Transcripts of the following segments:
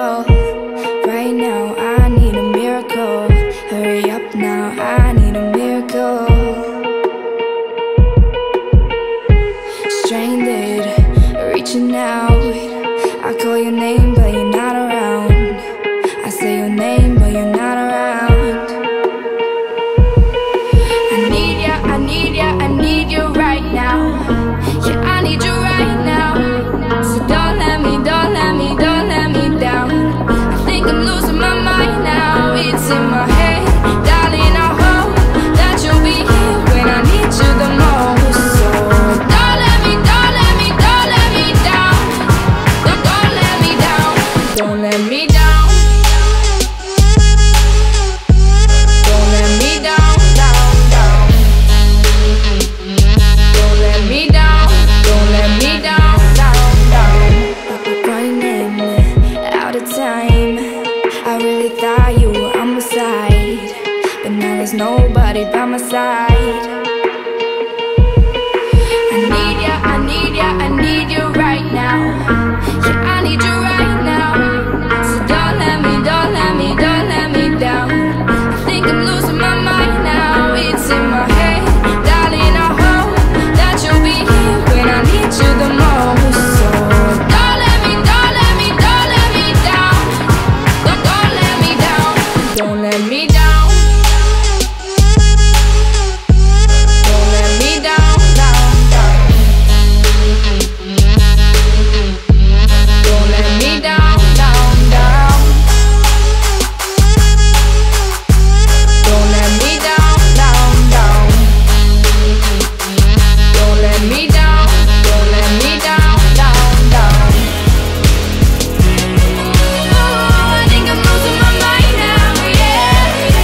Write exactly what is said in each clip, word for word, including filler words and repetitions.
miracle. Right now, I need a miracle. Hurry up now, I need a miracle. Stranded, reaching out. I call your name, but you're not around. I say your name, but you're not around. I need ya, I need ya, I need you right now. Yeah, I need you right now. So don't let me, don't let me, don't let me down. I think I'm losing my mind now. It's in my head, darling, I hope that you'll be here when I need you the most. So don't let me, don't let me, don't let me down. Don't, don't let me down. Don't let me down. Don't let me down, down, down. Don't let me down. Don't let me down, down, down. Running out of time. I really thought you were on my side, but now there's nobody by my side. I need ya, I need ya, I need you right now. Yeah, I need you right now. So don't let me, don't let me, don't let me down. I think I'm losing my mind now. It's in my head, darling, I hope that you'll be here when I need you the most. So don't let me, don't let me, don't let me down. Don't, don't let me down. Don't let me down. Don't let me down, down, down. Don't let me down, down, down. Don't let me down, down, down. Don't let me down, don't let me down, down, down. Oh, I think I'm losing my mind now, yeah.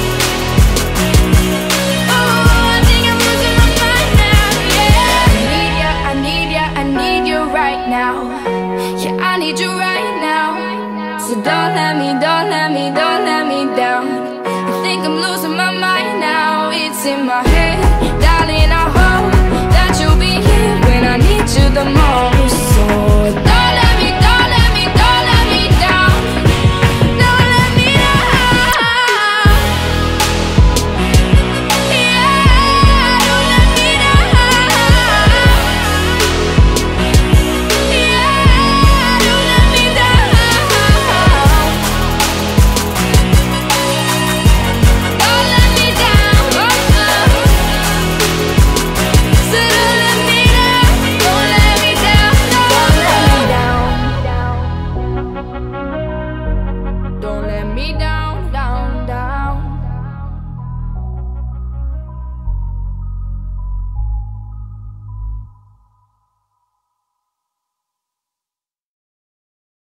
Oh, I think I'm losing my mind now, yeah. I need ya, I need ya, I need you right now. Yeah, I need you right now. So don't let me, don't let me, don't let me down. I think I'm losing my mind now. It's in my head.